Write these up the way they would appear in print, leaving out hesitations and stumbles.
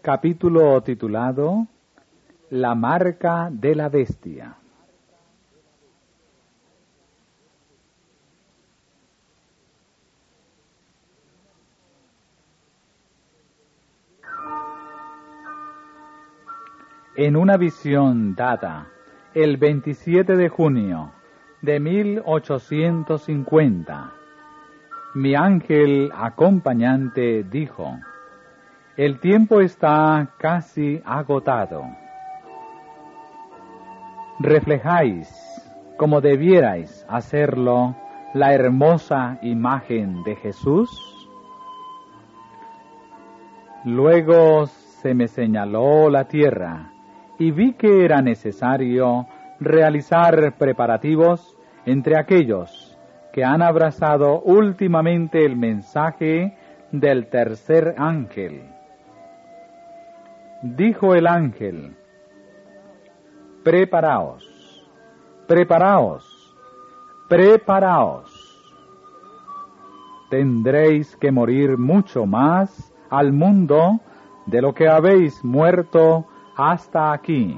Capítulo titulado La marca de la bestia. En una visión dada el 27 de junio de 1850, mi ángel acompañante dijo: el tiempo está casi agotado. Reflejáis, como debierais hacerlo, la hermosa imagen de Jesús. Luego se me señaló la tierra y vi que era necesario realizar preparativos entre aquellos que han abrazado últimamente el mensaje del tercer ángel. Dijo el ángel: preparaos, preparaos, preparaos. Tendréis que morir mucho más al mundo de lo que habéis muerto hasta aquí.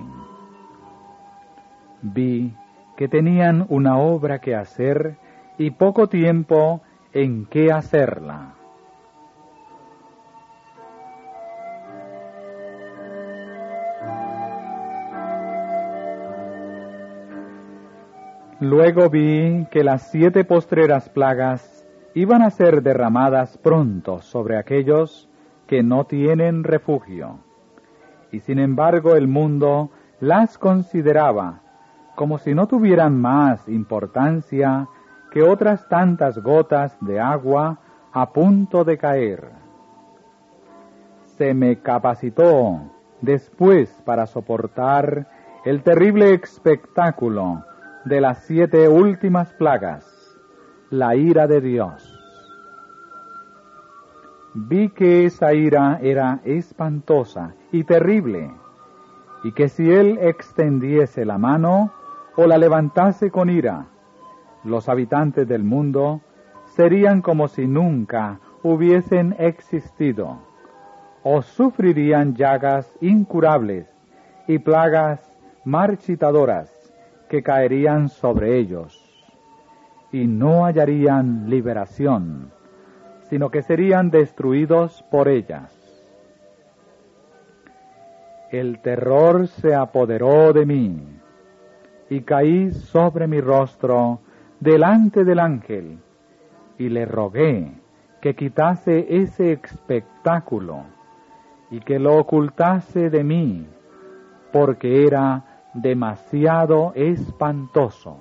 Vi que tenían una obra que hacer y poco tiempo en que hacerla. Luego vi que las 7 postreras plagas iban a ser derramadas pronto sobre aquellos que no tienen refugio, y sin embargo el mundo las consideraba como si no tuvieran más importancia que otras tantas gotas de agua a punto de caer. Se me capacitó después para soportar el terrible espectáculo de las 7 últimas plagas, la ira de Dios. Vi que esa ira era espantosa y terrible, y que si Él extendiese la mano o la levantase con ira, los habitantes del mundo serían como si nunca hubiesen existido, o sufrirían llagas incurables y plagas marchitadoras que caerían sobre ellos, y no hallarían liberación, sino que serían destruidos por ellas. El terror se apoderó de mí, y caí sobre mi rostro delante del ángel, y le rogué que quitase ese espectáculo, y que lo ocultase de mí, porque era demasiado espantoso.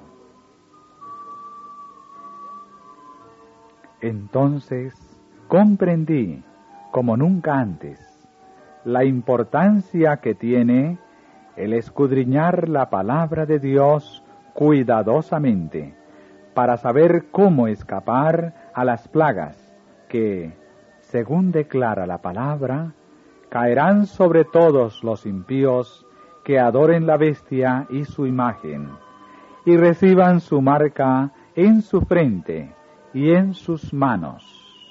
Entonces comprendí, como nunca antes, la importancia que tiene el escudriñar la palabra de Dios cuidadosamente, para saber cómo escapar a las plagas que, según declara la palabra, caerán sobre todos los impíos que adoren la bestia y su imagen, y reciban su marca en su frente y en sus manos.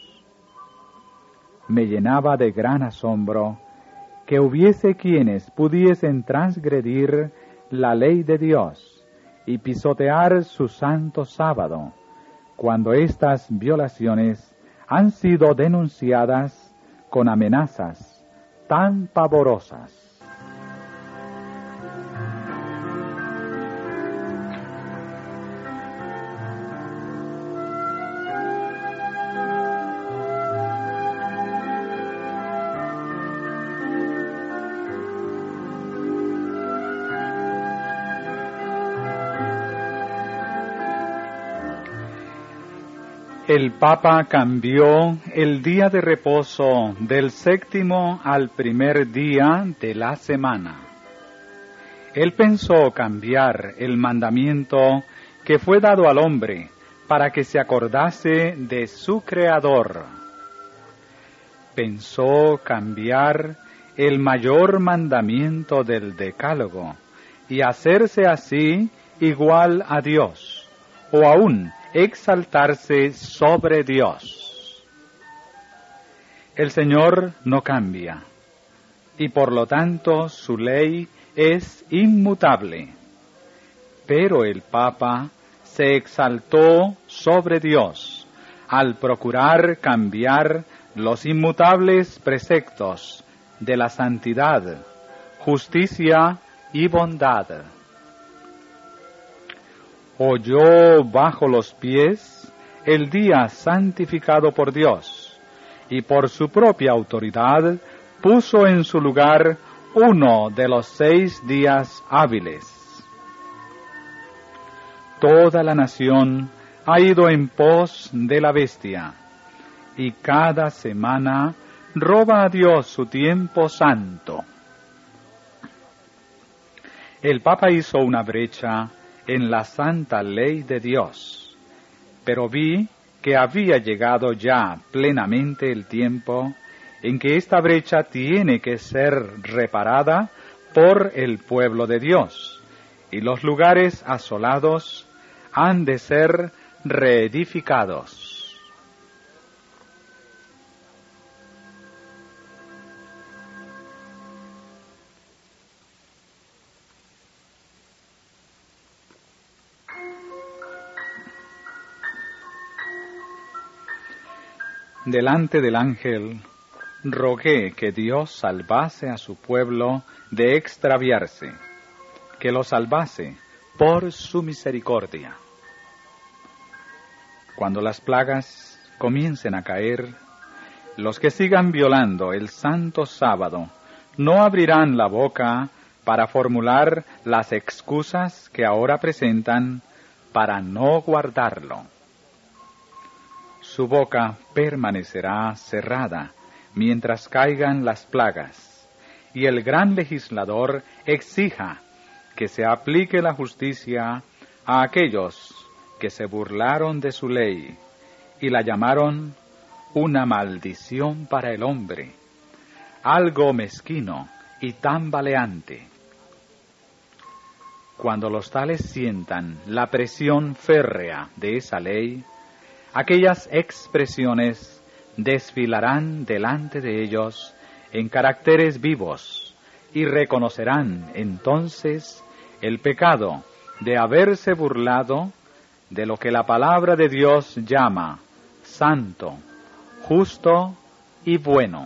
Me llenaba de gran asombro que hubiese quienes pudiesen transgredir la ley de Dios y pisotear su santo sábado, cuando estas violaciones han sido denunciadas con amenazas tan pavorosas. El Papa cambió el día de reposo del 7º al primer día de la semana. Él pensó cambiar el mandamiento que fue dado al hombre para que se acordase de su Creador. Pensó cambiar el mayor mandamiento del Decálogo y hacerse así igual a Dios, o aún exaltarse sobre Dios. El Señor no cambia, y por lo tanto su ley es inmutable. Pero el Papa se exaltó sobre Dios al procurar cambiar los inmutables preceptos de la santidad, justicia y bondad. Holló bajo los pies el día santificado por Dios, y por su propia autoridad puso en su lugar uno de los 6 días hábiles. Toda la nación ha ido en pos de la bestia, y cada semana roba a Dios su tiempo santo. El Papa hizo una brecha en la santa ley de Dios, pero vi que había llegado ya plenamente el tiempo en que esta brecha tiene que ser reparada por el pueblo de Dios, y los lugares asolados han de ser reedificados. Delante del ángel, rogué que Dios salvase a su pueblo de extraviarse, que lo salvase por su misericordia. Cuando las plagas comiencen a caer, los que sigan violando el santo sábado no abrirán la boca para formular las excusas que ahora presentan para no guardarlo. Su boca permanecerá cerrada mientras caigan las plagas, y el gran legislador exija que se aplique la justicia a aquellos que se burlaron de su ley y la llamaron una maldición para el hombre, algo mezquino y tambaleante. Cuando los tales sientan la presión férrea de esa ley, aquellas expresiones desfilarán delante de ellos en caracteres vivos y reconocerán entonces el pecado de haberse burlado de lo que la palabra de Dios llama santo, justo y bueno.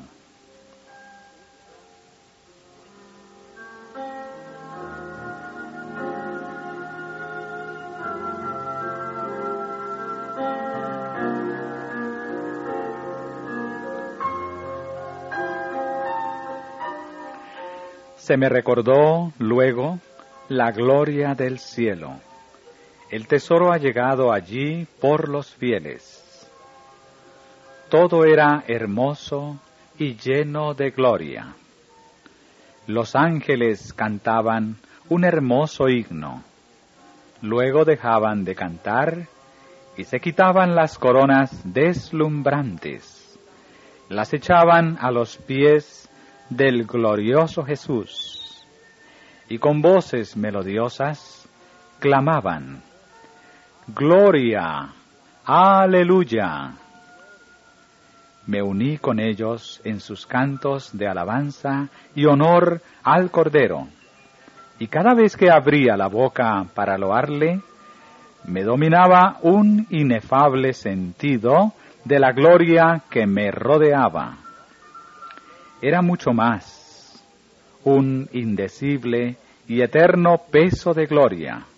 Se me recordó luego la gloria del cielo. El tesoro ha llegado allí por los fieles. Todo era hermoso y lleno de gloria. Los ángeles cantaban un hermoso himno. Luego dejaban de cantar y se quitaban las coronas deslumbrantes. Las echaban a los pies del glorioso Jesús, y con voces melodiosas clamaban: ¡Gloria! ¡Aleluya! Me uní con ellos en sus cantos de alabanza y honor al Cordero, y cada vez que abría la boca para loarle, me dominaba un inefable sentido de la gloria que me rodeaba. Era mucho más, un indecible y eterno peso de gloria.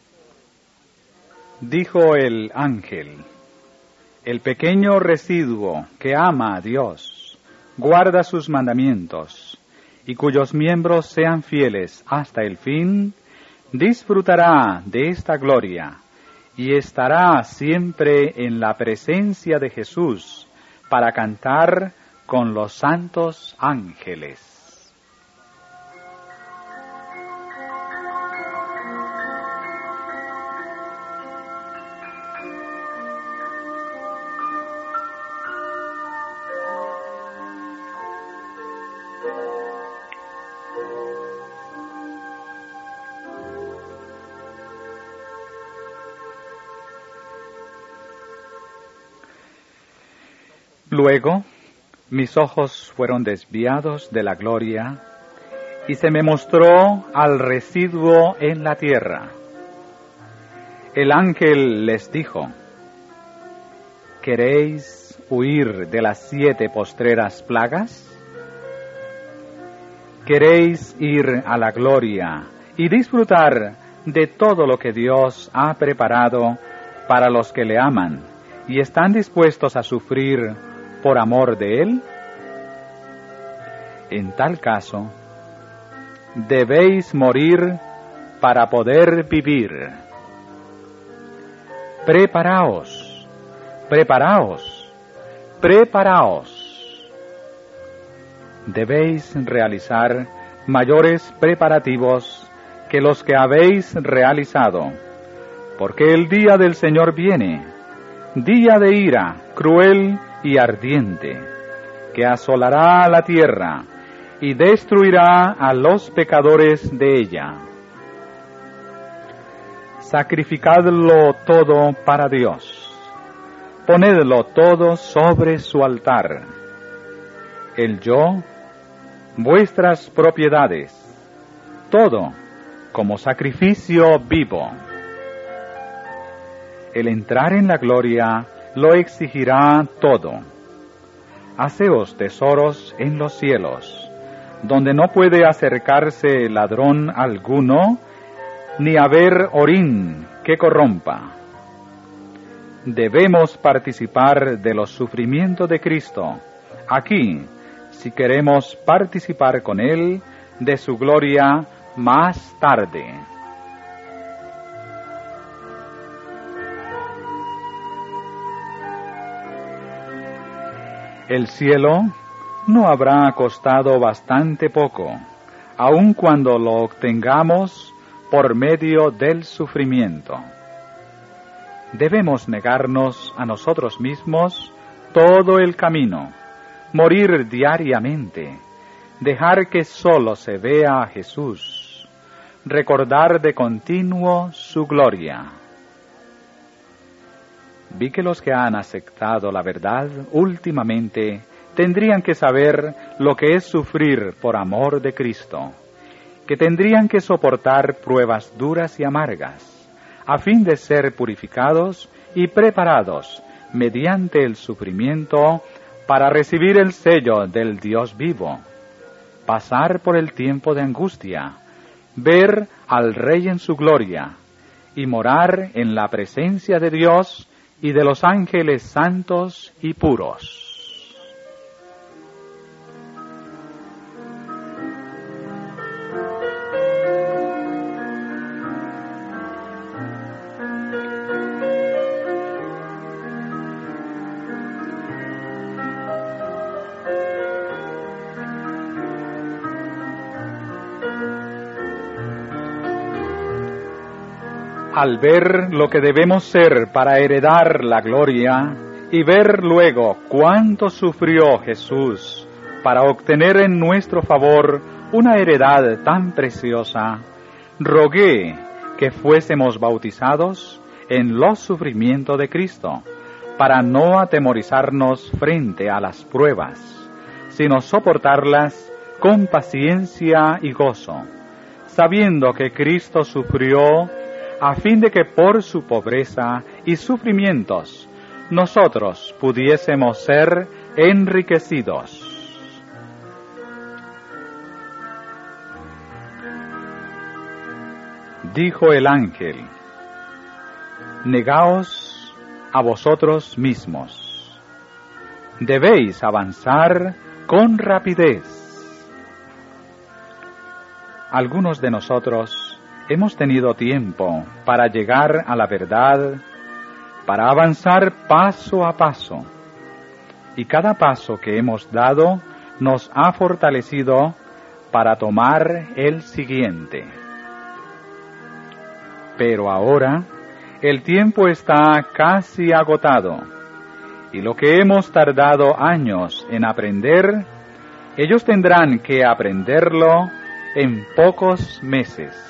Dijo el ángel: el pequeño residuo que ama a Dios, guarda sus mandamientos, y cuyos miembros sean fieles hasta el fin, disfrutará de esta gloria, y estará siempre en la presencia de Jesús para cantar con los santos ángeles. Luego, mis ojos fueron desviados de la gloria y se me mostró al residuo en la tierra. El ángel les dijo: ¿queréis huir de las 7 postreras plagas? ¿Queréis ir a la gloria y disfrutar de todo lo que Dios ha preparado para los que le aman y están dispuestos a sufrir por amor de Él? En tal caso, debéis morir para poder vivir. Preparaos, preparaos, preparaos. Debéis realizar mayores preparativos que los que habéis realizado, porque el día del Señor viene, día de ira cruel y ardiente, que asolará la tierra y destruirá a los pecadores de ella. Sacrificadlo todo para Dios, ponedlo todo sobre su altar, el yo, vuestras propiedades, todo como sacrificio vivo. El entrar en la gloria lo exigirá todo. Haceos tesoros en los cielos, donde no puede acercarse ladrón alguno, ni haber orín que corrompa. Debemos participar de los sufrimientos de Cristo, aquí, si queremos participar con Él de su gloria más tarde. El cielo no habrá costado bastante poco, aun cuando lo obtengamos por medio del sufrimiento. Debemos negarnos a nosotros mismos todo el camino, morir diariamente, dejar que solo se vea a Jesús, recordar de continuo su gloria. Vi que los que han aceptado la verdad últimamente tendrían que saber lo que es sufrir por amor de Cristo, que tendrían que soportar pruebas duras y amargas, a fin de ser purificados y preparados mediante el sufrimiento para recibir el sello del Dios vivo, pasar por el tiempo de angustia, ver al Rey en su gloria y morar en la presencia de Dios y de los ángeles santos y puros. Al ver lo que debemos ser para heredar la gloria y ver luego cuánto sufrió Jesús para obtener en nuestro favor una heredad tan preciosa, rogué que fuésemos bautizados en los sufrimientos de Cristo, para no atemorizarnos frente a las pruebas, sino soportarlas con paciencia y gozo, sabiendo que Cristo sufrió a fin de que por su pobreza y sufrimientos nosotros pudiésemos ser enriquecidos. Dijo el ángel: negaos a vosotros mismos. Debéis avanzar con rapidez. Algunos de nosotros hemos tenido tiempo para llegar a la verdad, para avanzar paso a paso, y cada paso que hemos dado nos ha fortalecido para tomar el siguiente. Pero ahora el tiempo está casi agotado, y lo que hemos tardado años en aprender, ellos tendrán que aprenderlo en pocos meses.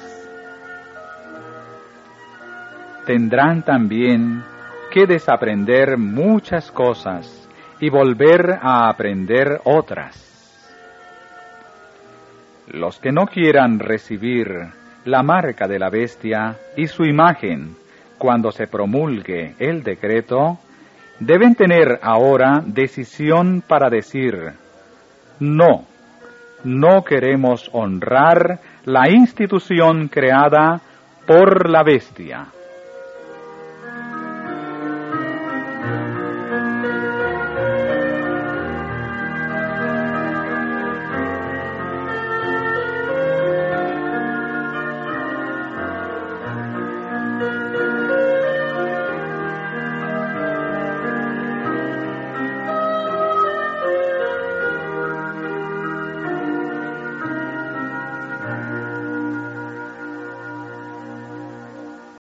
Tendrán también que desaprender muchas cosas y volver a aprender otras. Los que no quieran recibir la marca de la bestia y su imagen cuando se promulgue el decreto, deben tener ahora decisión para decir: no, no queremos honrar la institución creada por la bestia.